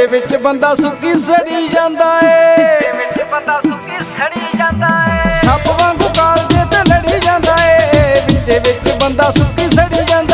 ਵਿੱਚ ਬੰਦਾ ਸੁੱਕੀ ਸੜੀ ਜਾਂਦਾ ਏ, ਵਿੱਚ ਬੰਦਾ ਸੁੱਕੀ ਸੜੀ ਜਾਂਦਾ ਏ। ਸੱਪ ਵਾਂਗੂ ਕਾਲਜੇ ਤੇ ਲੜੀ ਜਾਂਦਾ ਏ, ਵਿੱਚ ਬੰਦਾ ਸੁੱਕੀ ਸੜੀ ਜਾਂਦਾ